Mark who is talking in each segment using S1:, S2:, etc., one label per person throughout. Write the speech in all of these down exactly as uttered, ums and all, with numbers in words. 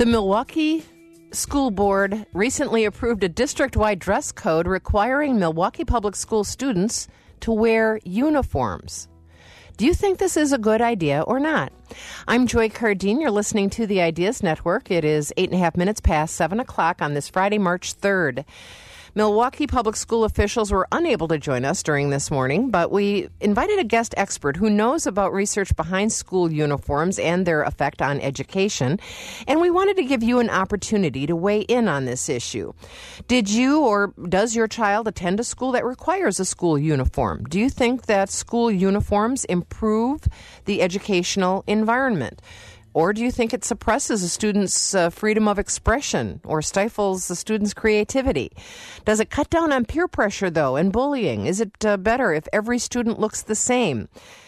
S1: The Milwaukee School Board recently approved a district-wide dress code requiring Milwaukee Public School students to wear uniforms. Do you think this is a good idea or not? I'm Joy Cardine. You're listening to the Ideas Network. It is eight and a half minutes past seven o'clock on this Friday, March third. Milwaukee Public School officials were unable to join us during this morning, but we invited a guest expert who knows about research behind school uniforms and their effect on education, and we wanted to give you an opportunity to weigh in on this issue. Did you or does your child attend a school that requires a school uniform? Do you think that school uniforms improve the educational environment? Or do you think it suppresses a student's uh, freedom of expression or stifles the student's creativity? Does it cut down on peer pressure, though, and bullying? Is it uh, better if every student looks the same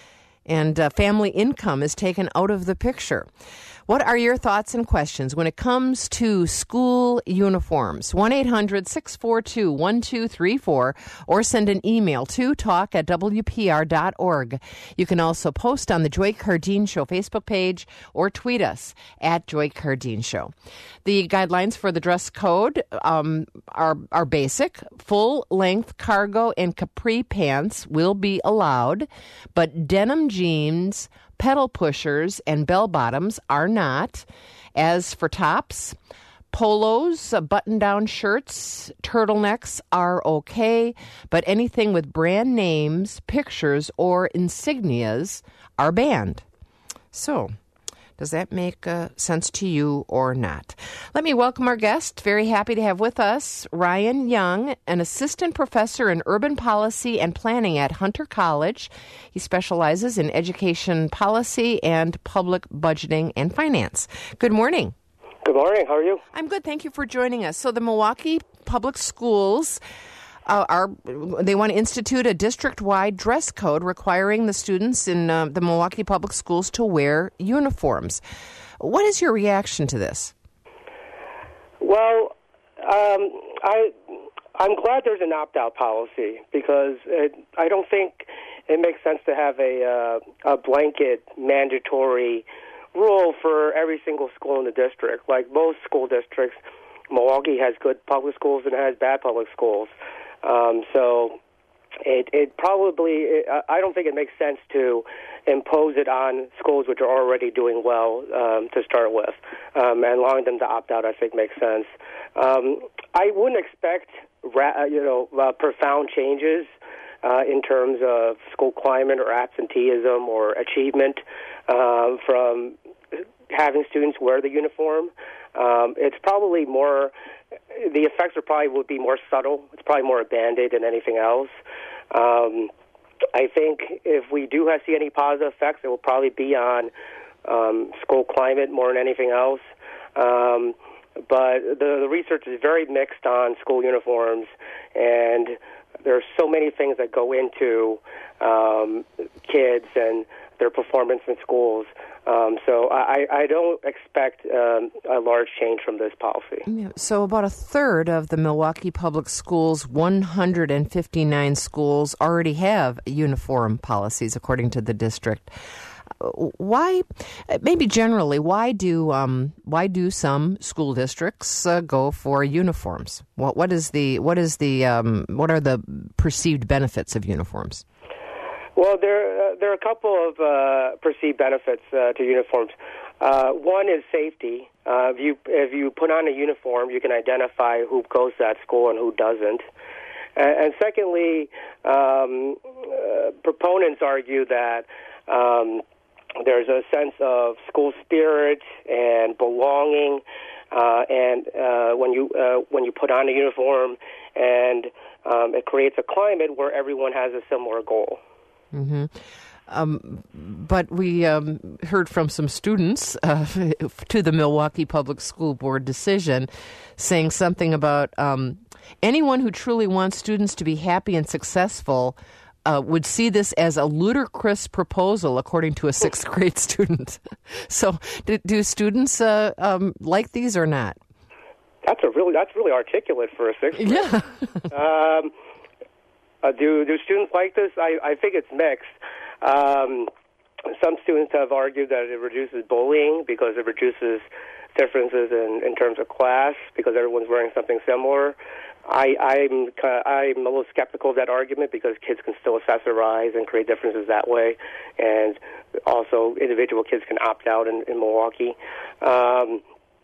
S1: and uh, family income is taken out of the picture? What are your thoughts and questions when it comes to school uniforms? one eight hundred six four two one two three four or send an email to talk at w p r dot org. You can also post on the Joy Cardine Show Facebook page or tweet us at Joy Cardine Show. The guidelines for the dress code um, are, are basic. Full-length cargo and capri pants will be allowed, but denim jeans, pedal pushers, and bell-bottoms are not. As for tops, polos, uh, button-down shirts, turtlenecks are okay, but anything with brand names, pictures, or insignias are banned. So, does that make uh, sense to you or not? Let me welcome our guest. Very happy to have with us Ryan Young, an assistant professor in urban policy and planning at Hunter College. He specializes in education policy and public budgeting and finance. Good morning.
S2: Good morning. How are you?
S1: I'm good. Thank you for joining us. So the Milwaukee Public Schools Uh, are they want to institute a district-wide dress code requiring the students in uh, the Milwaukee Public Schools to wear uniforms. What is your reaction to this?
S2: Well, um, I, I'm glad there's an opt-out policy because it, I don't think it makes sense to have a, uh, a blanket mandatory rule for every single school in the district. Like most school districts, Milwaukee has good public schools and it has bad public schools. Um, so it, it probably, it, I don't think it makes sense to impose it on schools which are already doing well um, to start with. Um, and allowing them to opt out, I think, makes sense. Um, I wouldn't expect, ra- you know, uh, profound changes uh, in terms of school climate or absenteeism or achievement uh, from having students wear the uniform. Um, it's probably more, the effects are probably would be more subtle. It's probably more a Band-Aid than anything else. Um, I think if we do have, see any positive effects, it will probably be on um, school climate more than anything else. Um, but the, the research is very mixed on school uniforms, and there are so many things that go into um, kids and their performance in schools. Um, so I, I don't expect um, a large change from this policy.
S1: Yeah, so about a third of the Milwaukee Public Schools, one hundred fifty-nine schools, already have uniform policies, according to the district. Why, maybe generally, why do um, why do some school districts uh, go for uniforms? What what is the what is the um, what are the perceived benefits of uniforms?
S2: Well, there uh, there are a couple of uh, perceived benefits uh, to uniforms. Uh, one is safety. Uh, if you if you put on a uniform, you can identify who goes to that school and who doesn't. And, and secondly, um, uh, proponents argue that um, there's a sense of school spirit and belonging, uh, and uh, when you uh, when you put on a uniform, and um, it creates a climate where everyone has a similar goal.
S1: Mm-hmm. Um, but we um, heard from some students uh, to the Milwaukee Public School Board decision saying something about um, anyone who truly wants students to be happy and successful uh, would see this as a ludicrous proposal, according to a sixth grade student. So do, do students uh, um, like these or not?
S2: That's a really that's really articulate for a sixth grade.
S1: Yeah.
S2: um, uh, do do students like this? I, I think it's mixed. Um, some students have argued that it reduces bullying because it reduces differences in, in terms of class because everyone's wearing something similar. I, I'm I'm a little skeptical of that argument because kids can still accessorize and create differences that way, and also individual kids can opt out in, in Milwaukee. Um,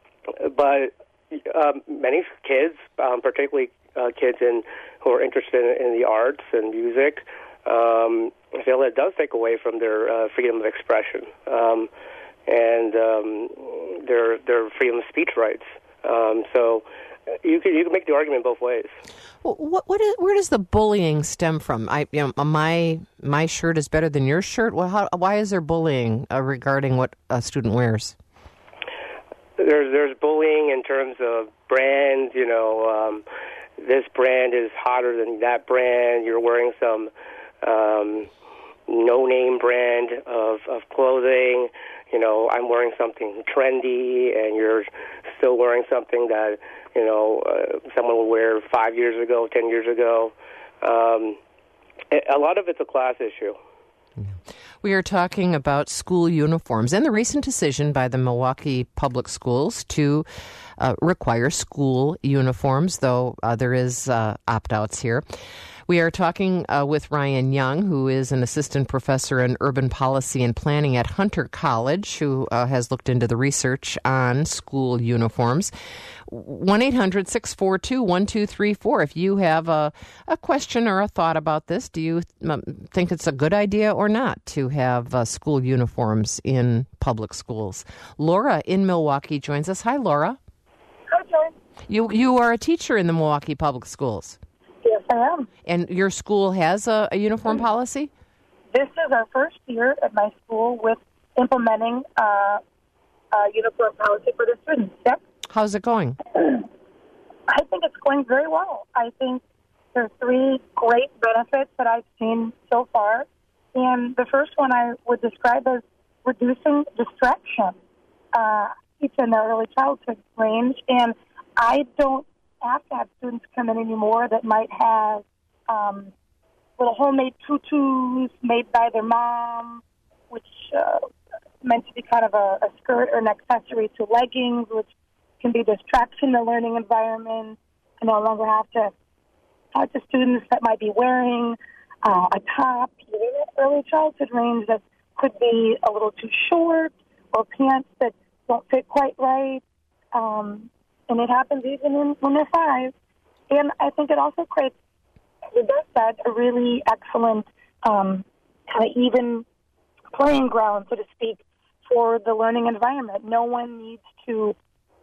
S2: but um, many kids, um, particularly uh, kids in who are interested in, in the arts and music, um, I feel that it does take away from their uh, freedom of expression um, and um, their their freedom of speech rights. Um, so. You can you can make the argument both ways.
S1: Well, what what is, where does the bullying stem from? I you know my my shirt is better than your shirt. Well, how, why is there bullying uh, regarding what a student wears?
S2: There's there's bullying in terms of brands. You know, um, this brand is hotter than that brand. You're wearing some um, no-name brand of of clothing. You know, I'm wearing something trendy, and you're still wearing something that, you know, uh, someone would wear five years ago, ten years ago. Um, a lot of it's a class issue.
S1: We are talking about school uniforms and the recent decision by the Milwaukee Public Schools to uh, require school uniforms, though uh, there is uh, opt-outs here. We are talking uh, with Ryan Young, who is an assistant professor in urban policy and planning at Hunter College, who uh, has looked into the research on school uniforms. one eight hundred six four two one two three four. If you have a, a question or a thought about this, do you um, think it's a good idea or not to have uh, school uniforms in public schools? Laura in Milwaukee joins us. Hi, Laura.
S3: Hi, Joy.
S1: You, you are a teacher in the Milwaukee Public Schools.
S3: Yes, I am.
S1: And your school has a, a uniform policy?
S3: This is our first year at my school with implementing uh, a uniform policy for the students. Yep.
S1: How's it going?
S3: I think it's going very well. I think there's three great benefits that I've seen so far. And the first one I would describe as reducing distraction. Uh, it's in the early childhood range, and I don't have to have students come in anymore that might have um, little homemade tutus made by their mom, which uh, meant to be kind of a, a skirt or an accessory to leggings, which can be a distraction in the learning environment. I no longer have to talk to students that might be wearing uh, a top, even in early childhood range, that could be a little too short, or pants that don't fit quite right. Um, And it happens even in, when they're five. And I think it also creates, with that said, a really excellent um, kind of even playing ground, so to speak, for the learning environment. No one needs to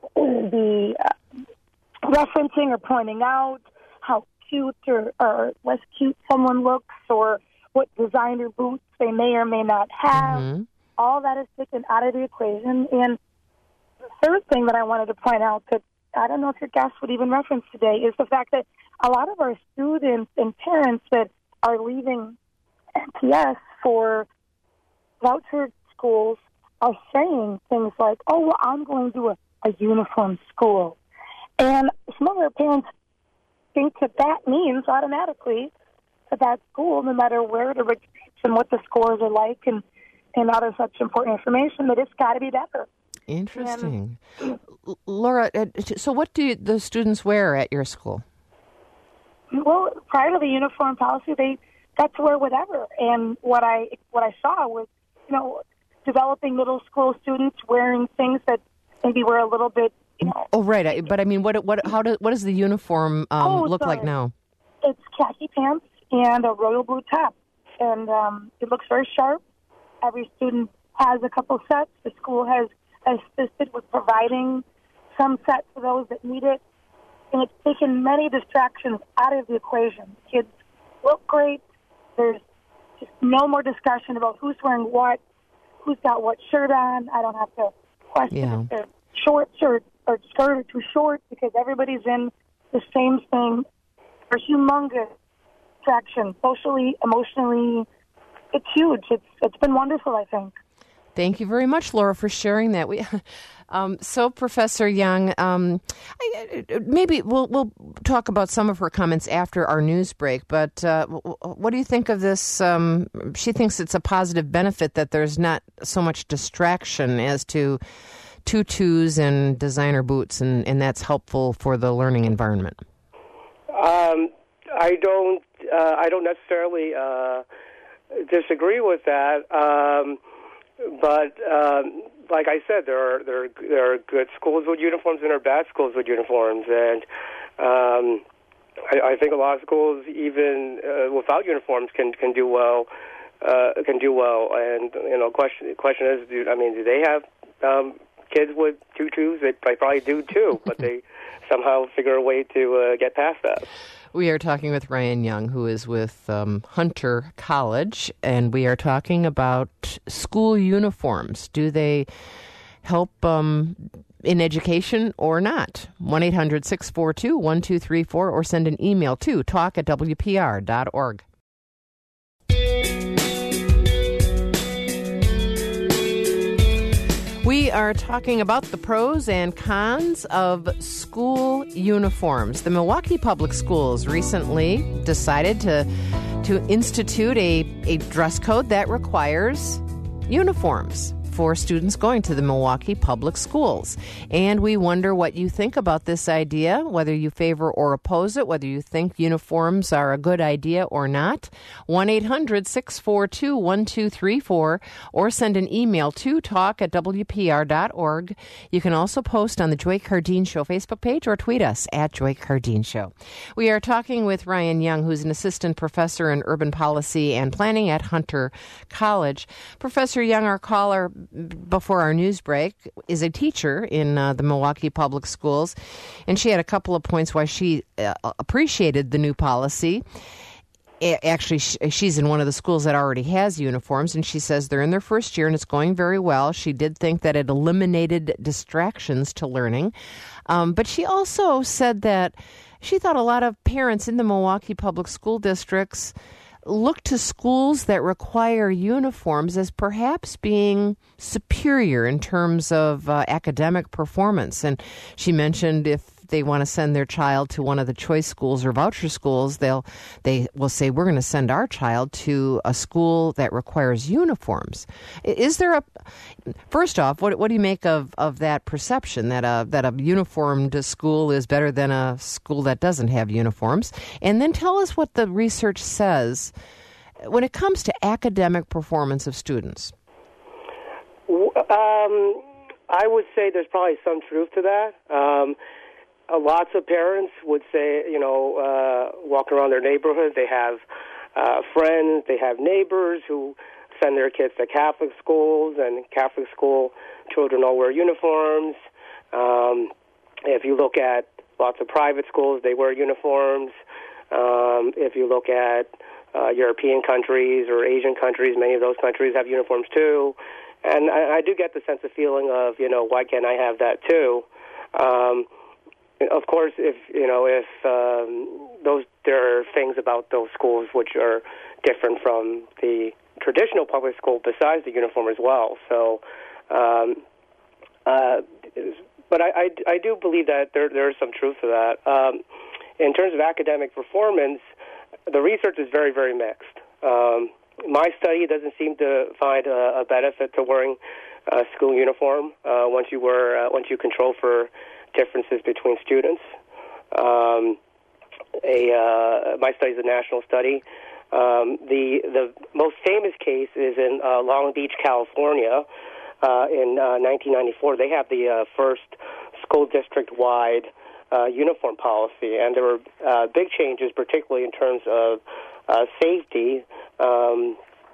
S3: be uh, referencing or pointing out how cute or, or less cute someone looks, or what designer boots they may or may not have. Mm-hmm. All that is taken out of the equation. And the third thing that I wanted to point out that I don't know if your guest would even reference today is the fact that a lot of our students and parents that are leaving M P S for voucher schools are saying things like, oh, well, I'm going to a, a uniform school. And some of our parents think that that means automatically that that school, no matter where it originates and what the scores are like and, and other such important information, that it's got to be better.
S1: Interesting. And, Laura, so what do you, the students wear at your school?
S3: Well, prior to the uniform policy, they got to wear whatever. And what I what I saw was, you know, developing middle school students wearing things that maybe were a little bit, you know.
S1: Oh, right. But I mean, what what how do what does the uniform um,
S3: oh,
S1: look
S3: sorry.
S1: like now?
S3: It's khaki pants and a royal blue top, and um, it looks very sharp. Every student has a couple sets. The school has assisted with providing some sets for those that need it, and it's taken many distractions out of the equation. Kids look great. There's just no more discussion about who's wearing what, who's got what shirt on. I don't have to question
S1: yeah.
S3: if they're short shirt or skirt or too short, because everybody's in the same thing. There's humongous distraction, socially, emotionally. It's huge. It's it's been wonderful, I think.
S1: Thank you very much, Laura, for sharing that. We, um, so, Professor Young, um, I, maybe we'll we'll talk about some of her comments after our news break. But uh, what do you think of this? Um, she thinks it's a positive benefit that there's not so much distraction as to tutus and designer boots, and, and that's helpful for the learning environment?
S2: Um, I don't. Uh, I don't necessarily uh, disagree with that. Um, but um, like I said, there are there are, there are good schools with uniforms and there are bad schools with uniforms, and um, I, I think a lot of schools, even uh, without uniforms, can can do well. Uh, can do well. And you know, question question is, do, I mean, do they have um, kids with tutus? They, they probably do too, but they somehow figure a way to uh, get past that.
S1: We are talking with Ryan Young, who is with um, Hunter College, and we are talking about school uniforms. Do they help um, in education or not? one eight hundred six four two one two three four or send an email to talk at w p r dot org. We are talking about the pros and cons of school uniforms. The Milwaukee Public Schools recently decided to to institute a, a dress code that requires uniforms for students going to the Milwaukee Public Schools. And we wonder what you think about this idea, whether you favor or oppose it, whether you think uniforms are a good idea or not. one eight hundred six four two one two three four or send an email to talk at w p r dot org. You can also post on the Joy Cardine Show Facebook page or tweet us at Joy Cardine Show. We are talking with Ryan Young, who's an assistant professor in urban policy and planning at Hunter College. Professor Young, our caller before our news break, is a teacher in uh, the Milwaukee Public Schools, and she had a couple of points why she uh, appreciated the new policy. Actually, she's in one of the schools that already has uniforms, and she says they're in their first year and it's going very well. She did think that it eliminated distractions to learning, um, but she also said that she thought a lot of parents in the Milwaukee Public School districts look to schools that require uniforms as perhaps being superior in terms of uh, academic performance. And she mentioned if they want to send their child to one of the choice schools or voucher schools, they'll they will say, we're going to send our child to a school that requires uniforms. Is there a first off, what what do you make of, of that perception that a that a uniformed school is better than a school that doesn't have uniforms? And then tell us what the research says when it comes to academic performance of students.
S2: Um, I would say there's probably some truth to that. Um, Uh, lots of parents would say, you know, uh, walking around their neighborhood, they have uh, friends, they have neighbors who send their kids to Catholic schools, and Catholic school children all wear uniforms. Um, if you look at lots of private schools, they wear uniforms. Um, if you look at uh, European countries or Asian countries, many of those countries have uniforms too. And I, I do get the sense of feeling of, you know, why can't I have that too? Um, Of course, if you know, if um, those there are things about those schools which are different from the traditional public school, besides the uniform as well. So, um, uh, but I, I, I do believe that there there is some truth to that. Um, in terms of academic performance, the research is very very mixed. Um, my study doesn't seem to find a, a benefit to wearing a school uniform uh, once you wear uh, once you control for differences between students. Um, a uh, my study is a national study. Um, the the most famous case is in uh, Long Beach, California, uh, in uh, nineteen ninety-four. They have the uh, first school district-wide uh, uniform policy, and there were uh, big changes, particularly in terms of uh, safety. Um,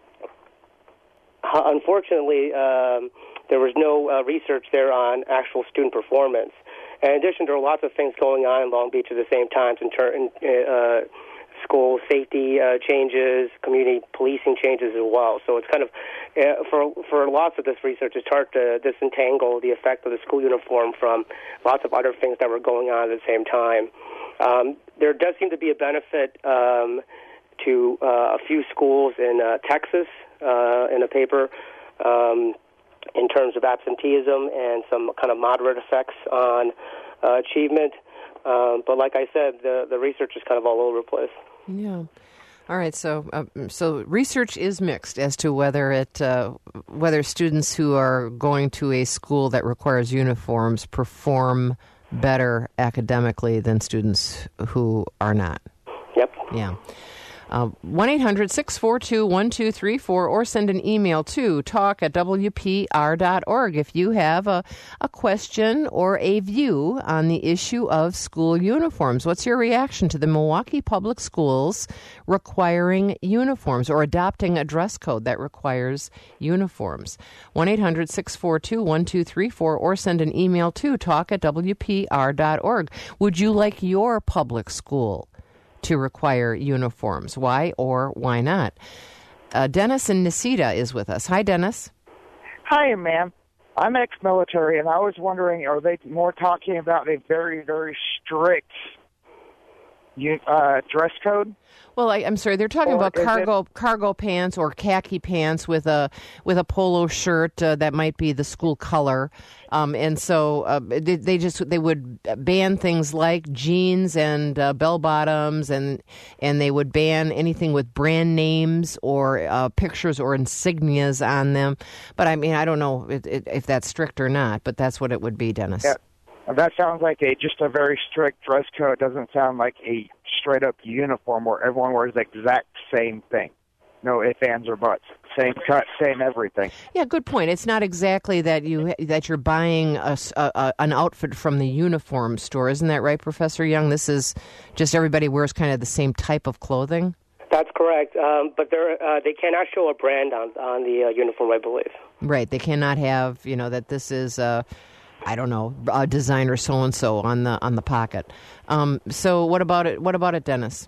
S2: unfortunately, um, there was no uh, research there on actual student performance. In addition, there are lots of things going on in Long Beach at the same time in, ter- in uh, school safety uh, changes, community policing changes as well. So it's kind of, uh, for for lots of this research, it's hard to disentangle the effect of the school uniform from lots of other things that were going on at the same time. Um, there does seem to be a benefit um, to uh, a few schools in uh, Texas uh, in a paper um in terms of absenteeism and some kind of moderate effects on uh, achievement. Um, but like I said, the, the research is kind of all over the place.
S1: Yeah. All right, so uh, so research is mixed as to whether it uh, whether students who are going to a school that requires uniforms perform better academically than students who are not.
S2: Yep.
S1: Yeah. Uh, one eight hundred six four two one two three four or send an email to talk at W P R dot org if you have a, a question or a view on the issue of school uniforms. What's your reaction to the Milwaukee Public Schools requiring uniforms or adopting a dress code that requires uniforms? one eight hundred six four two one two three four or send an email to talk at W P R dot org. Would you like your public school to require uniforms? Why or why not? Uh, Dennis in Necedah is with us. Hi, Dennis.
S4: Hi, ma'am. I'm ex-military, and I was wondering, are they more talking about a very, very strict uh, dress code?
S1: Well, I, I'm sorry. They're talking
S4: Or
S1: about
S4: is
S1: cargo
S4: it-
S1: cargo pants or khaki pants with a with a polo shirt uh, that might be the school color, um, and so uh, they, they just they would ban things like jeans and uh, bell bottoms, and and they would ban anything with brand names or uh, pictures or insignias on them. But I mean, I don't know if, if that's strict or not. But that's what it would be, Dennis.
S4: Yeah. That sounds like a just a very strict dress code. It doesn't sound like a straight-up uniform where everyone wears the exact same thing. No ifs, ands, or buts. Same cut, same everything.
S1: Yeah, good point. It's not exactly that you that you're buying a, a, an outfit from the uniform store, isn't that right, Professor Young? This is just everybody wears kind of the same type of clothing.
S2: That's correct, um, but they're, uh, they cannot show a brand on on the uh, uniform, I believe.
S1: Right. They cannot have, you know, that this is uh, I don't know, a designer so and so on the on the pocket. Um, so what about it? What about it, Dennis?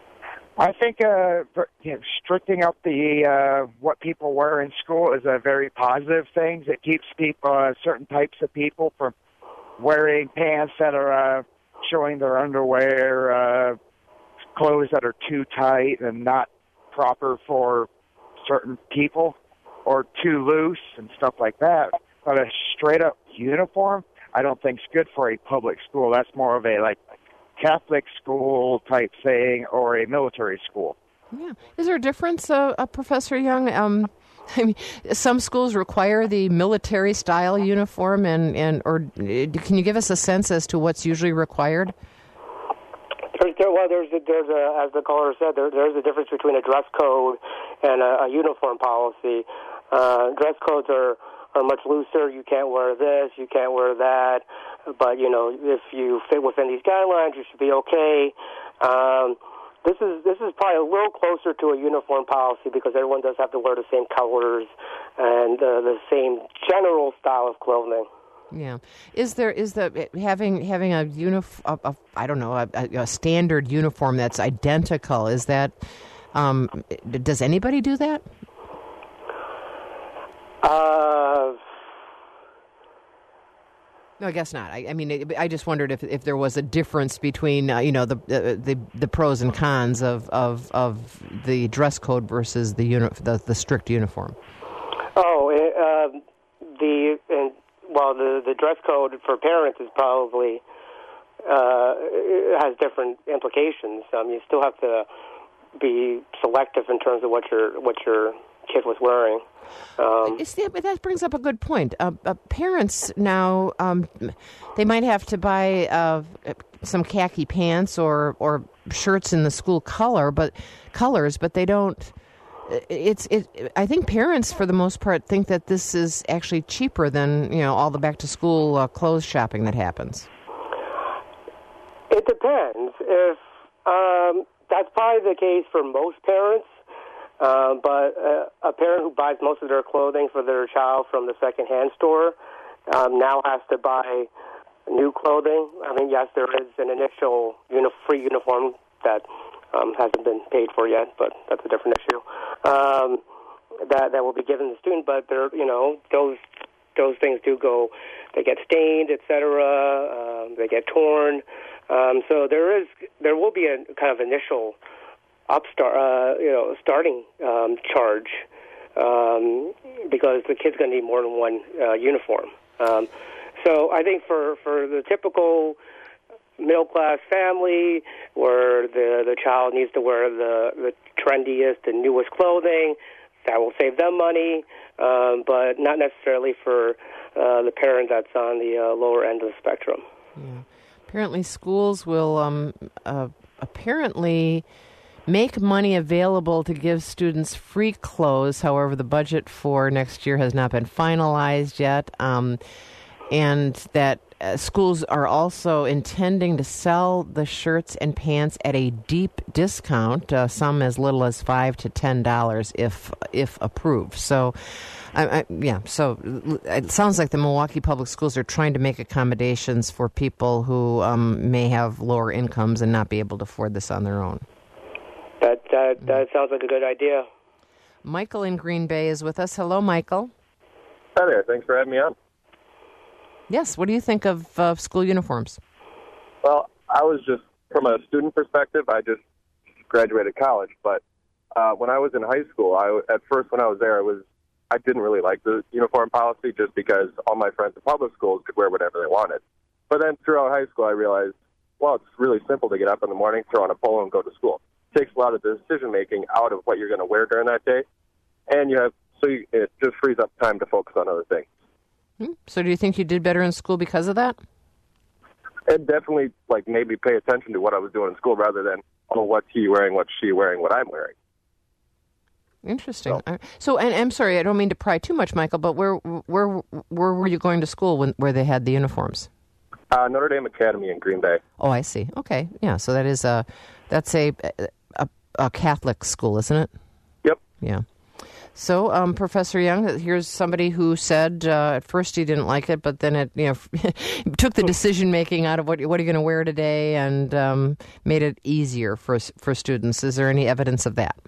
S4: I think uh, you know, stricting up the uh, what people wear in school is a very positive thing. It keeps people, uh, certain types of people, from wearing pants that are uh, showing their underwear, uh, clothes that are too tight and not proper for certain people, or too loose and stuff like that. But a straight-up uniform, I don't think is good for a public school. That's more of a like Catholic school type thing or a military school.
S1: Yeah. Is there a difference, uh, uh, Professor Young? Um, I mean, some schools require the military-style uniform, and, and or can you give us a sense as to what's usually required?
S2: There's, there, well, there's, a, there's a, as the caller said, there, there's a difference between a dress code and a, a uniform policy. Uh, dress codes are are much looser. You can't wear this, you can't wear that. But, you know, if you fit within these guidelines, you should be okay. Um, this is this is probably a little closer to a uniform policy because everyone does have to wear the same colors and uh, the same general style of clothing.
S1: Yeah, is there is the having having a unif a, a, I don't know a, a standard uniform that's identical? Is that um, does anybody do that?
S2: Uh,
S1: no, I guess not. I, I mean, I just wondered if if there was a difference between uh, you know the, uh, the the pros and cons of, of, of the dress code versus the uni- the, the strict uniform.
S2: Oh, uh, the and, well, the the dress code for parents is probably uh, has different implications. Um, you still have to be selective in terms of what your what your kid was wearing. Um,
S1: See, but that brings up a good point. Uh, uh, parents now, um, they might have to buy uh, some khaki pants or, or shirts in the school color, but colors, but they don't. It's it. I think parents, for the most part, think that this is actually cheaper than you know all the back to school uh, clothes shopping that happens.
S2: It depends. If um, that's probably the case for most parents. Uh, but uh, a parent who buys most of their clothing for their child from the secondhand store um, now has to buy new clothing. I mean, yes, there is an initial uni- free uniform that um, hasn't been paid for yet, but that's a different issue. Um, that that will be given to the student, but there, you know, those those things do go. They get stained, et cetera. Um, they get torn. Um, so there is there will be a kind of initial upstart, uh, you know, starting um, charge um, because the kid's going to need more than one uh, uniform. Um, so I think for, for the typical middle-class family where the the child needs to wear the, the trendiest and newest clothing. That will save them money, um, but not necessarily for uh, the parent that's on the uh, lower end of the spectrum.
S1: Yeah. Apparently schools will um, uh, apparently make money available to give students free clothes. However, the budget for next year has not been finalized yet. Um, and that uh, schools are also intending to sell the shirts and pants at a deep discount, uh, some as little as five to ten dollars if if approved. So, I, I, yeah. So it sounds like the Milwaukee Public Schools are trying to make accommodations for people who um, may have lower incomes and not be able to afford this on their own.
S2: That that that sounds like a good idea.
S1: Michael in Green Bay is with us. Hello, Michael.
S5: Hi there. Thanks for having me on.
S1: Yes. What do you think of uh, school uniforms?
S5: Well, I was just, from a student perspective, I just graduated college. But uh, when I was in high school, I, at first when I was there, I was I didn't really like the uniform policy just because all my friends in public schools could wear whatever they wanted. But then throughout high school, I realized, well, it's really simple to get up in the morning, throw on a polo, and go to school. It takes a lot of the decision-making out of what you're going to wear during that day. And you have so you, it just frees up time to focus on other things.
S1: So do you think you did better in school because of that?
S5: And definitely, like, maybe pay attention to what I was doing in school rather than, oh, what's he wearing, what's she wearing, what I'm wearing.
S1: Interesting. So, so and I'm sorry, I don't mean to pry too much, Michael, but where where where were you going to school when where they had the uniforms?
S5: Uh, Notre Dame Academy in Green Bay.
S1: Oh, I see. Okay, yeah. So that is a that's a a, a Catholic school, isn't it?
S5: Yep.
S1: Yeah. So, um, Professor Young, here's somebody who said uh, at first he didn't like it, but then it, you know, took the decision making out of what what are you going to wear today, and um, made it easier for for students. Is there any evidence of that?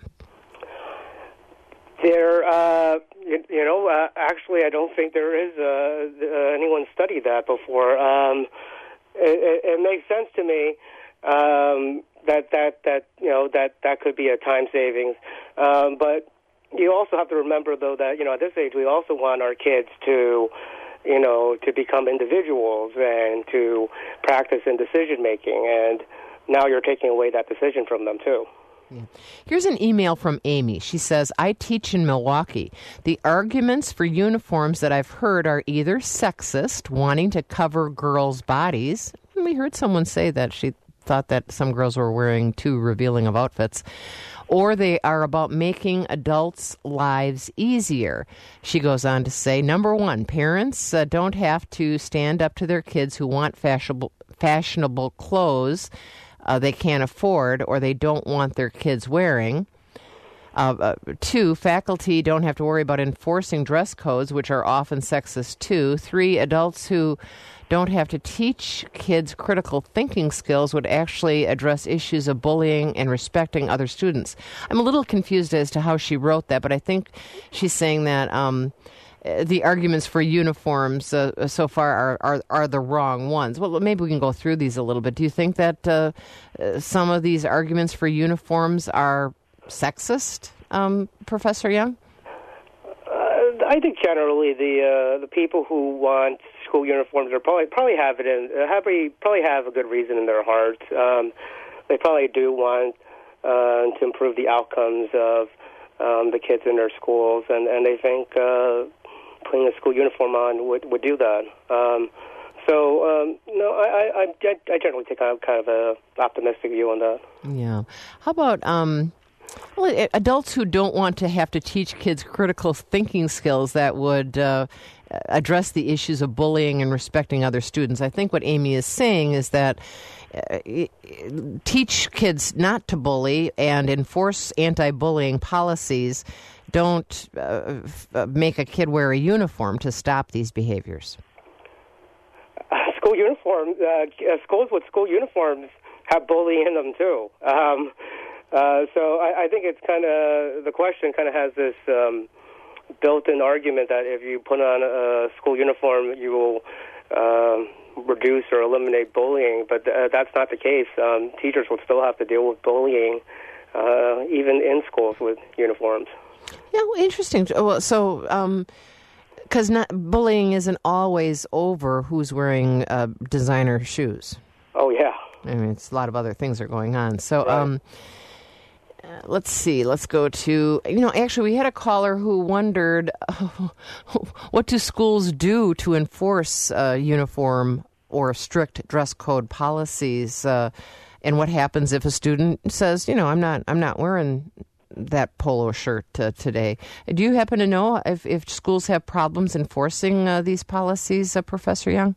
S2: There, uh, you, you know, uh, actually, I don't think there is uh, uh, anyone studied that before. Um, it, it makes sense to me um, that that that you know that that could be a time savings, um, but. You also have to remember, though, that, you know, at this age, we also want our kids to, you know, to become individuals and to practice in decision-making. And now you're taking away that decision from them, too.
S1: Yeah. Here's an email from Amy. She says, I teach in Milwaukee. The arguments for uniforms that I've heard are either sexist, wanting to cover girls' bodies. We heard someone say that she thought that some girls were wearing too revealing of outfits, or they are about making adults' lives easier. She goes on to say, number one, parents uh, don't have to stand up to their kids who want fashionable, fashionable clothes uh, they can't afford or they don't want their kids wearing. Uh, uh, two, faculty don't have to worry about enforcing dress codes, which are often sexist too. Three, adults who don't have to teach kids critical thinking skills would actually address issues of bullying and respecting other students. I'm a little confused as to how she wrote that, but I think she's saying that um, the arguments for uniforms uh, so far are, are, are the wrong ones. Well, maybe we can go through these a little bit. Do you think that uh, some of these arguments for uniforms are sexist, um, Professor Young?
S2: Uh, I think generally the uh, the people who want school uniforms are probably probably have it in uh, have a, probably have a good reason in their hearts. Um, they probably do want uh, to improve the outcomes of um, the kids in their schools, and, and they think uh, putting a school uniform on would, would do that. Um, so um, no, I, I I generally take a kind of a optimistic view on that.
S1: Yeah. How about um. Well, adults who don't want to have to teach kids critical thinking skills that would uh, address the issues of bullying and respecting other students. I think what Amy is saying is that uh, teach kids not to bully and enforce anti-bullying policies. Don't uh, f- make a kid wear a uniform to stop these behaviors.
S2: Uh, school uniforms, uh, schools with school uniforms have bullying in them too. Um, Uh, so I, I think it's kind of, the question kind of has this um, built-in argument that if you put on a school uniform, you will uh, reduce or eliminate bullying, but th- that's not the case. Um, teachers will still have to deal with bullying, uh, even in schools with uniforms.
S1: Yeah, well, interesting. Well, so, um, because not bullying isn't always over who's wearing uh, designer shoes.
S2: Oh, yeah.
S1: I mean, it's a lot of other things are going on. So, right. um, uh, let's see. Let's go to, you know, actually, we had a caller who wondered, uh, what do schools do to enforce uh, uniform or strict dress code policies? Uh, and what happens if a student says, you know, I'm not, I'm not wearing that polo shirt uh, today? Do you happen to know if, if schools have problems enforcing uh, these policies, uh, Professor Young?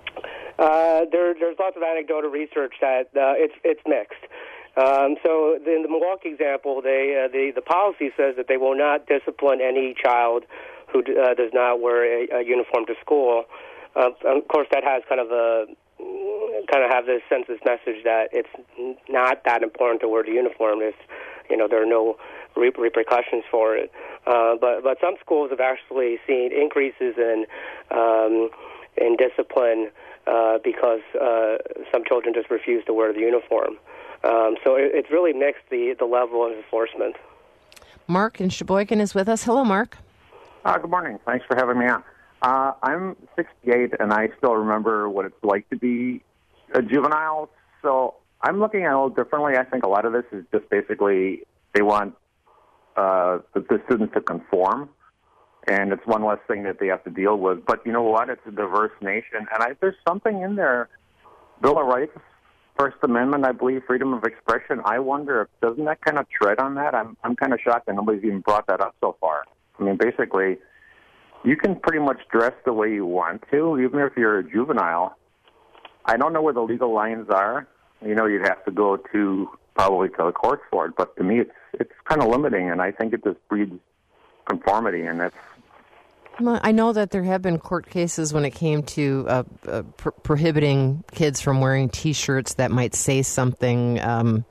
S2: Uh, there, there's lots of anecdotal research that uh, it's it's mixed. Um, so in the Milwaukee example, they uh, the the policy says that they will not discipline any child who uh, does not wear a, a uniform to school. Uh, of course, that has kind of a kind of have this sense, this message that it's not that important to wear the uniform. It's, you know, there are no re- repercussions for it. Uh, but but some schools have actually seen increases in um, in discipline. Uh, because uh, some children just refuse to wear the uniform. Um, so it, it's really mixed, the, the level of enforcement.
S1: Mark in Sheboygan is with us. Hello, Mark.
S6: Uh, good morning. Thanks for having me on. Uh, I'm sixty-eight, and I still remember what it's like to be a juvenile. So I'm looking at it a little differently. I think a lot of this is just basically they want uh, the, the students to conform. And it's one less thing that they have to deal with. But you know what? It's a diverse nation. And I, there's something in there, Bill of Rights, First Amendment, I believe, freedom of expression. I wonder, if doesn't that kind of tread on that? I'm I'm kind of shocked that nobody's even brought that up so far. I mean, basically, you can pretty much dress the way you want to, even if you're a juvenile. I don't know where the legal lines are. You know, you'd have to go to probably to the courts for it. But to me, it's it's kind of limiting, and I think it just breeds conformity, and that's.
S1: Well, I know that there have been court cases when it came to uh, uh, pro- prohibiting kids from wearing T-shirts that might say something um,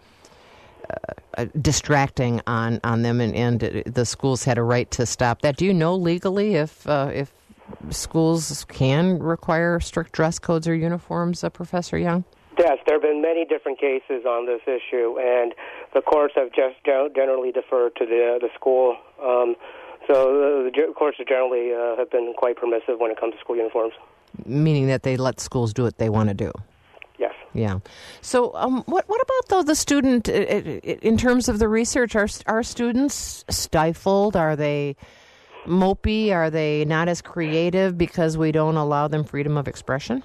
S1: uh, distracting on, on them, and, and the schools had a right to stop that. Do you know legally if uh, if schools can require strict dress codes or uniforms, uh, Professor Young?
S2: Yes, there have been many different cases on this issue, and the courts have just generally deferred to the the school. Um, so the courts generally uh, have been quite permissive when it comes to school uniforms.
S1: Meaning that they let schools do what they want to do.
S2: Yes.
S1: Yeah. So, um, what what about though the student in terms of the research? Are are students stifled? Are they mopey? Are they not as creative because we don't allow them freedom of expression?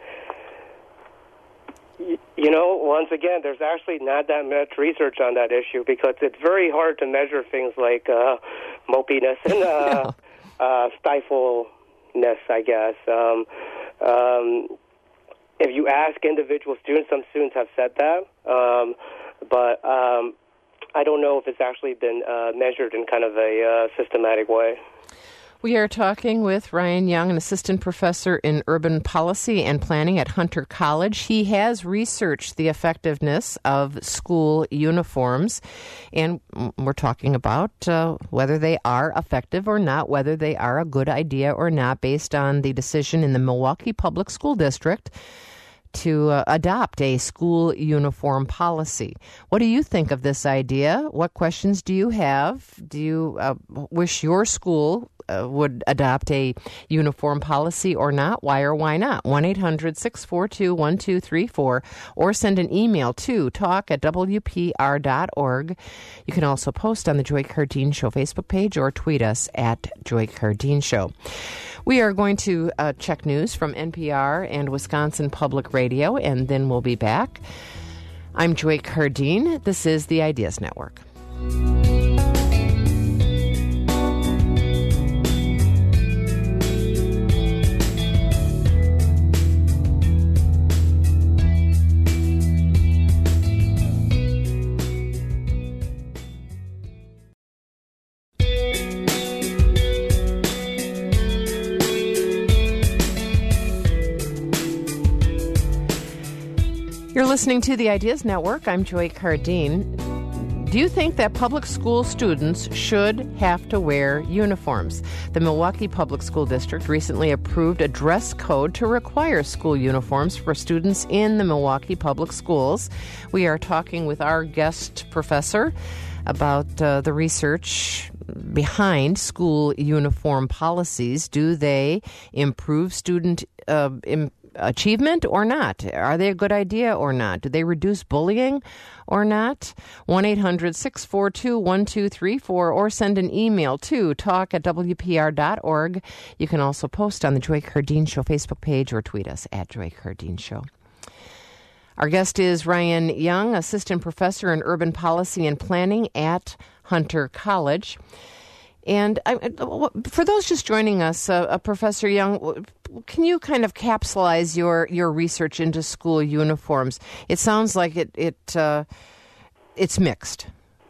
S2: You know, once again, there's actually not that much research on that issue because it's very hard to measure things like uh, mopiness and uh, uh, stifleness, I guess. Um, um, if you ask individual students, some students have said that, um, but um, I don't know if it's actually been uh, measured in kind of a uh, systematic way.
S1: We are talking with Ryan Young, an assistant professor in urban policy and planning at Hunter College. He has researched the effectiveness of school uniforms, and we're talking about uh, whether they are effective or not, whether they are a good idea or not, based on the decision in the Milwaukee Public School District to uh, adopt a school uniform policy. What do you think of this idea? What questions do you have? Do you uh, wish your school uh, would adopt a uniform policy or not? Why or why not? one eight hundred six four two one two three four or send an email to talk at w p r dot org. You can also post on the Joy Cardeen Show Facebook page or tweet us at Joy Cardeen Show. We are going to uh, check news from N P R and Wisconsin Public Radio, and then we'll be back. I'm Joy Cardeen. This is the Ideas Network. You're listening to the Ideas Network. I'm Joy Cardeen. Do you think that public school students should have to wear uniforms? The Milwaukee Public School District recently approved a dress code to require school uniforms for students in the Milwaukee Public Schools. We are talking with our guest professor about uh, the research behind school uniform policies. Do they improve student uh, im- achievement or not? Are they a good idea or not? Do they reduce bullying or not? one eight hundred six four two one two three four or send an email to talk at w p r dot org. You can also post on the Joy Kerr Dean Show Facebook page or tweet us at Joy Kerr Dean Show. Our guest is Ryan Young, Assistant Professor in Urban Policy and Planning at Hunter College. And I, for those just joining us, uh, uh, Professor Young, can you kind of capsulize your, your research into school uniforms? It sounds like it, it uh, it's mixed.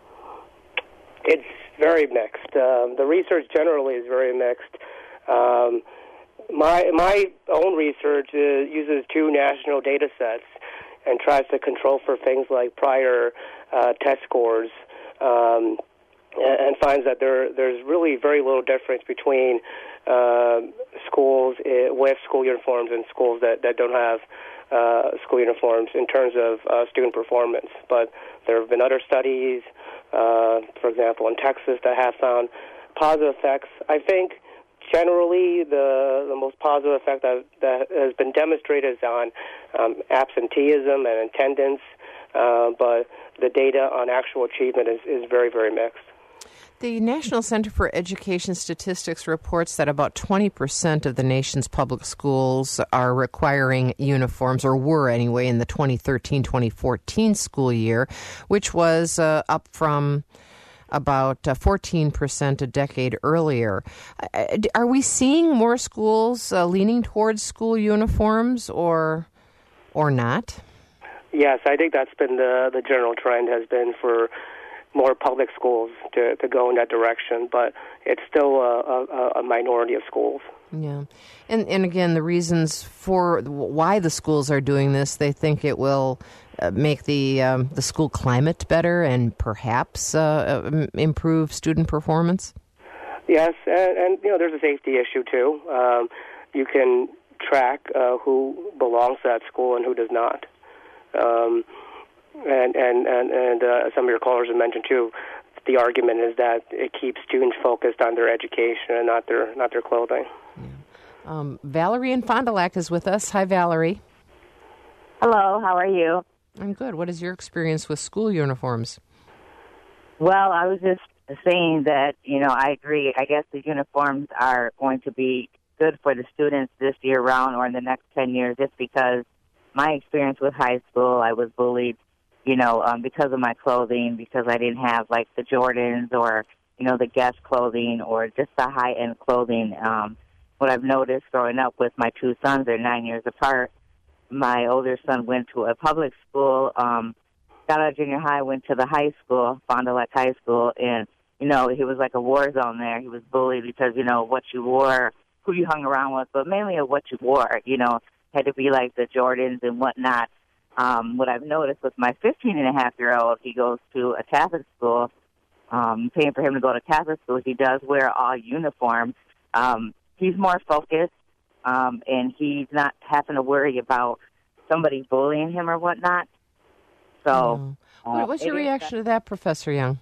S2: It's very mixed. Um, the research generally is very mixed. Um, my my own research uh, uses two national data sets and tries to control for things like prior uh, test scores, um, and, and finds that there there's really very little difference between uh, schools uh, with school uniforms and schools that, that don't have uh, school uniforms in terms of uh, student performance. But there have been other studies, uh, for example, in Texas, that have found positive effects. I think generally, the the most positive effect that, that has been demonstrated is on um, absenteeism and attendance, uh, but the data on actual achievement is, is very, very mixed.
S1: The National Center for Education Statistics reports that about twenty percent of the nation's public schools are requiring uniforms, or were anyway, in the twenty thirteen twenty fourteen school year, which was uh, up from about uh, fourteen percent a decade earlier. Uh, are we seeing more schools uh, leaning towards school uniforms or or not?
S2: Yes, I think that's been the, the general trend has been for more public schools to, to go in that direction, but it's still a, a, a minority of schools.
S1: Yeah. And, and again, the reasons for why the schools are doing this, they think it will Uh, make the um, the school climate better and perhaps uh, improve student performance?
S2: Yes, and, and you know there's a safety issue too. Um, you can track uh, who belongs to that school and who does not. Um, and and and, and uh, some of your callers have mentioned too. The argument is that it keeps students focused on their education and not their not their clothing.
S1: Yeah. Um, Valerie in Fond du Lac is with us. Hi, Valerie.
S7: Hello. How are you?
S1: I'm good. What is your experience with school uniforms?
S7: Well, I was just saying that, you know, I agree. I guess the uniforms are going to be good for the students this year round or in the next ten years, just because my experience with high school, I was bullied, you know, um, because of my clothing, because I didn't have, like, the Jordans or, you know, the Guess clothing or just the high-end clothing. Um, what I've noticed growing up with my two sons, they're nine years apart. My older son went to a public school, um, got out of junior high, went to the high school, Fond du Lac High School, and, you know, he was like a war zone there. He was bullied because, you know, what you wore, who you hung around with, but mainly of what you wore, you know, had to be like the Jordans and whatnot. Um, what I've noticed with my fifteen-and-a-half-year-old, he goes to a Catholic school, um, paying for him to go to Catholic school. He does wear all uniform. Um, he's more focused. Um, and he's not having to worry about somebody bullying him or whatnot. So,
S1: oh. uh, what's your reaction to that, Professor Young?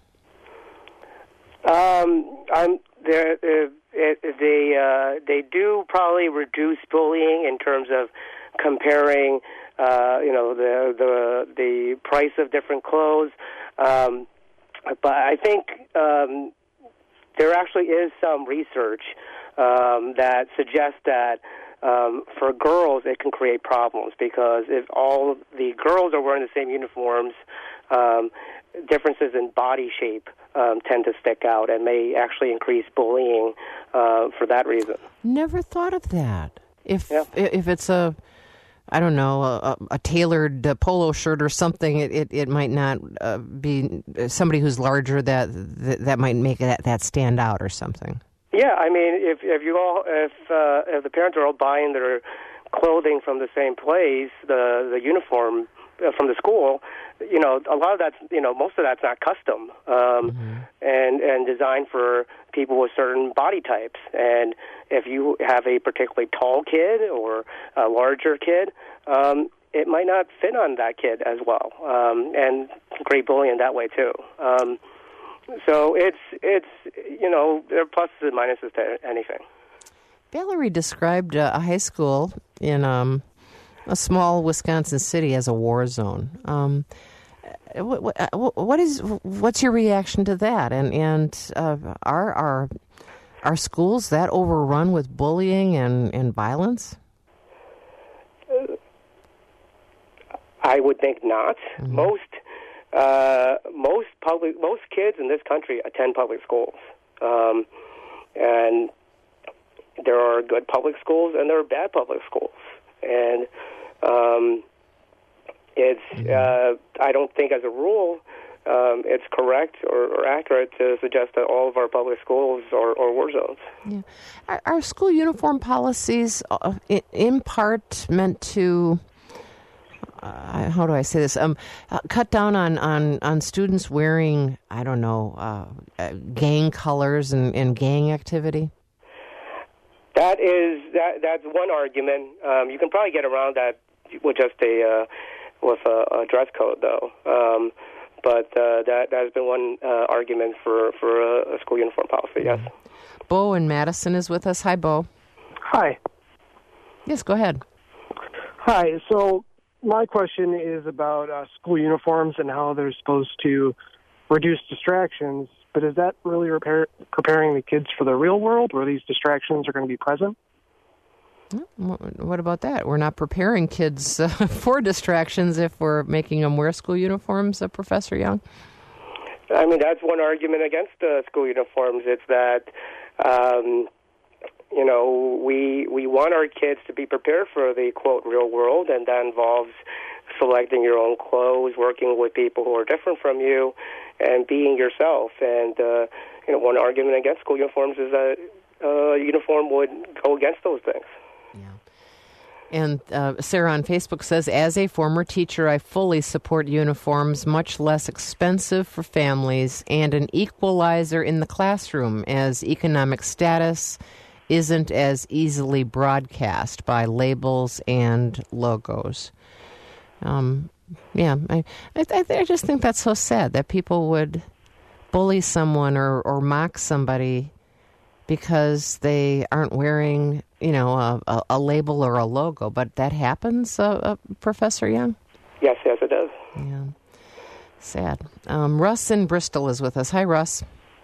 S2: Um, I'm they they uh, they do probably reduce bullying in terms of comparing, uh, you know, the the the price of different clothes. Um, but I think um, there actually is some research Um, that suggests that um, for girls it can create problems, because if all the girls are wearing the same uniforms, um, differences in body shape um, tend to stick out and may actually increase bullying uh, for that reason.
S1: Never thought of that. If
S2: yeah.
S1: if it's a, I don't know, a, a tailored uh, polo shirt or something, it, it, it might not uh, be somebody who's larger that that, that might make that, that stand out or something.
S2: Yeah, I mean, if if you all if uh, if the parents are all buying their clothing from the same place, the the uniform from the school, you know, a lot of that's, you know, most of that's not custom, um, mm-hmm. and and designed for people with certain body types. And if you have a particularly tall kid or a larger kid, um, it might not fit on that kid as well, um, and great bullying that way too. Um, So it's, it's you know, there are pluses and minuses to anything.
S1: Valerie described uh, a high school in um, A small Wisconsin city as a war zone. Um, what, what, what is what's your reaction to that? And and uh, are are are schools that overrun with bullying and, and violence?
S2: I would think not. Mm-hmm. Most uh, most public most kids in this country attend public schools, um, and there are good public schools and there are bad public schools, and um, it's mm-hmm. uh, I don't think as a rule um, it's correct or, or accurate to suggest that all of our public schools are, are war zones.
S1: Yeah. Are, are school uniform policies uh, in, in part meant to Uh, how do I say this? Um, uh, cut down on, on, on students wearing, I don't know, uh, uh, gang colors and, and gang activity?
S2: That is that. That's one argument. Um, you can probably get around that with just a uh, with a, a dress code, though. Um, but uh, that that has been one uh, argument for for a, a school uniform policy. Yes.
S1: Bo in Madison is with us. Hi, Bo.
S8: Hi.
S1: Yes, go ahead.
S8: Hi. So. My question is about uh, school uniforms and how they're supposed to reduce distractions, but is that really repair- preparing the kids for the real world where these distractions are going to be present?
S1: What about that? We're not preparing kids uh, for distractions if we're making them wear school uniforms, uh, Professor Young?
S2: I mean, that's one argument against uh, school uniforms. It's that... Um, You know, we we want our kids to be prepared for the, quote, real world, and that involves selecting your own clothes, working with people who are different from you, and being yourself. And, uh, you know, one argument against school uniforms is that uh, a uniform would go against those things.
S1: Yeah. And uh, Sarah on Facebook says, as a former teacher, I fully support uniforms, much less expensive for families, and an equalizer in the classroom as economic status isn't as easily broadcast by labels and logos. Um, yeah, I, I, I just think that's so sad that people would bully someone or, or mock somebody because they aren't wearing, you know, a, a, a label or a logo. But that happens, uh, uh, Professor Young?
S2: Yes, yes, it does.
S1: Yeah, sad. Um, Russ in Bristol is with us. Hi, Russ.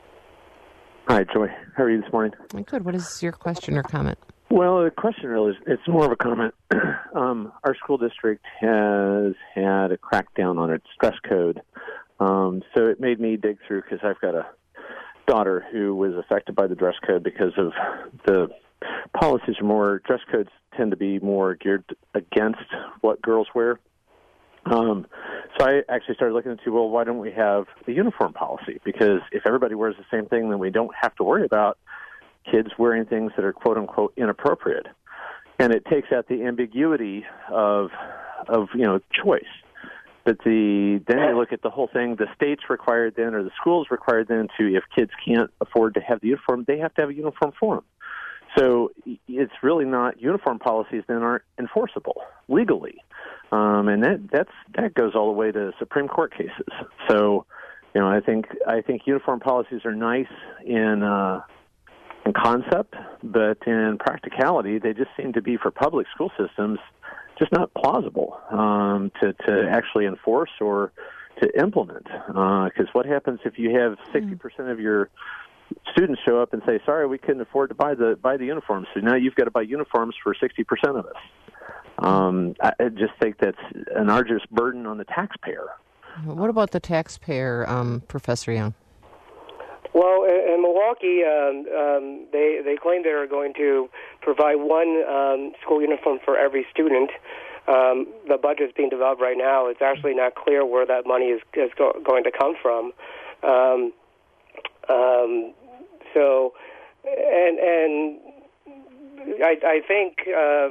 S9: Hi, Joy. How are you this morning?
S1: Good. What is your question or comment?
S9: Well, the question really is, it's more of a comment. um, our school district has had a crackdown on its dress code. Um, so it made me dig through because I've got a daughter who was affected by the dress code because of the policies are more, dress codes tend to be more geared against what girls wear. Um, so I actually started looking into, well, why don't we have a uniform policy? Because if everybody wears the same thing, then we don't have to worry about kids wearing things that are quote-unquote inappropriate. And it takes out the ambiguity of, of you know, choice. But the then you look at the whole thing, the state's required then, or the school's required then to, if kids can't afford to have the uniform, they have to have a uniform for them. So it's really not, uniform policies then aren't enforceable legally. Um, and that that's that goes all the way to Supreme Court cases. So, you know, I think I think uniform policies are nice in uh, in concept, but in practicality, they just seem to be for public school systems just not plausible um, to to actually enforce or to implement. Because uh, what happens if you have sixty percent of your students show up and say, "Sorry, we couldn't afford to buy the buy the uniforms, so now you've got to buy uniforms for sixty percent of us." Um, I just think that's an arduous burden on the taxpayer.
S1: What about the taxpayer, um, Professor Young?
S2: Well, in, in Milwaukee, um, um, they they claim they're going to provide one um, school uniform for every student. Um, the budget is being developed right now. It's actually not clear where that money is, is go, going to come from. Um, um, so, and and I, I think. Uh,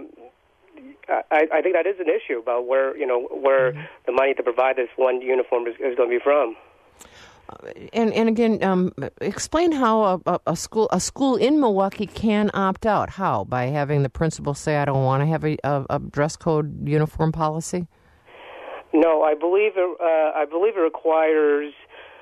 S2: I, I think that is an issue about where you know where mm-hmm. the money to provide this one uniform is, is going to be from.
S1: And and again, um, explain how a, a school a school in Milwaukee can opt out. How? By having the principal say, "I don't want to have a, a, a dress code uniform policy."
S2: No, I believe it, uh, I believe it requires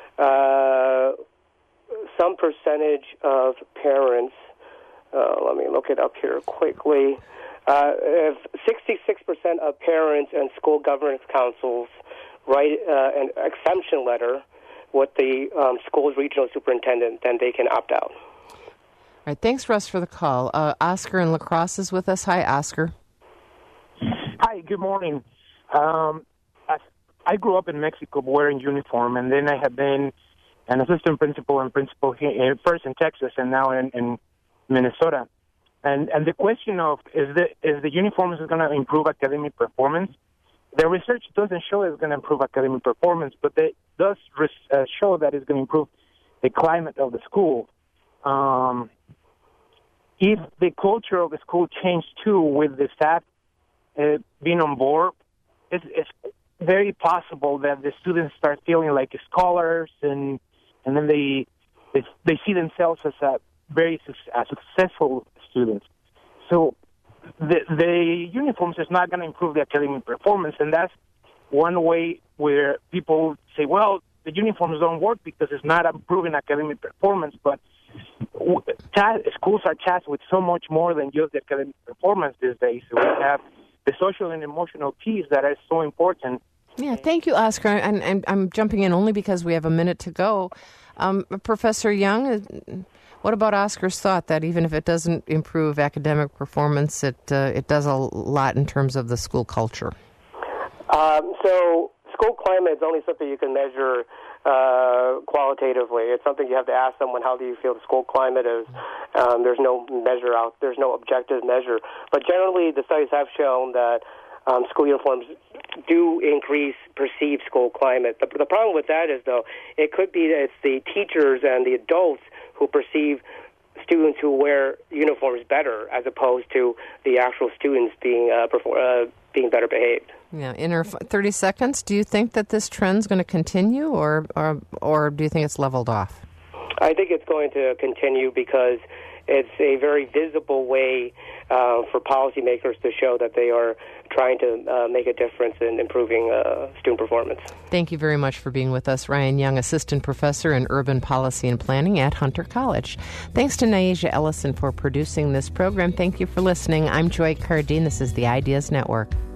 S2: uh, some percentage of parents. Uh, let me look it up here quickly. Uh, if sixty-six percent of parents and school governance councils write uh, an exemption letter with the um, school's regional superintendent, then they can opt out.
S1: All right, thanks, Russ, for the call. Uh, Oscar in La Crosse is with us. Hi, Oscar.
S10: Hi, good morning. Um, I, I grew up in Mexico wearing uniform, and then I have been an assistant principal and principal here, first in Texas and now in, in Minnesota. And and the question of is the is the uniform is going to improve academic performance? The research doesn't show it's going to improve academic performance, but it does res, uh, show that it's going to improve the climate of the school. Um, if the culture of the school changed too, with the staff uh, being on board, it's, it's very possible that the students start feeling like scholars, and and then they they, they see themselves as a very su- successful students. So the the uniforms is not going to improve the academic performance, and that's one way where people say, well, the uniforms don't work because it's not improving academic performance. But schools are tasked with so much more than just the academic performance these days. So we have the social and emotional piece that is so important.
S1: Yeah, thank you, Oscar. And, and I'm jumping in only because we have a minute to go. Um, Professor Young, what about Oscar's thought that even if it doesn't improve academic performance, it uh, it does a lot in terms of the school culture?
S2: Um, so school climate is only something you can measure uh, qualitatively. It's something you have to ask someone, how do you feel the school climate is? Um, there's no measure out. There's no objective measure. But generally, the studies have shown that um, school uniforms do increase perceived school climate. The, the problem with that is, though, it could be that it's the teachers and the adults who perceive students who wear uniforms better, as opposed to the actual students being uh, perform, uh, being better behaved.
S1: Yeah, in our thirty seconds, do you think that this trend's going to continue, or, or or do you think it's leveled off?
S2: I think it's going to continue because it's a very visible way uh, for policymakers to show that they are trying to uh, make a difference in improving uh, student performance.
S1: Thank you very much for being with us. Ryan Young, Assistant Professor in Urban Policy and Planning at Hunter College. Thanks to Naisha Ellison for producing this program. Thank you for listening. I'm Joy Cardine. This is the Ideas Network.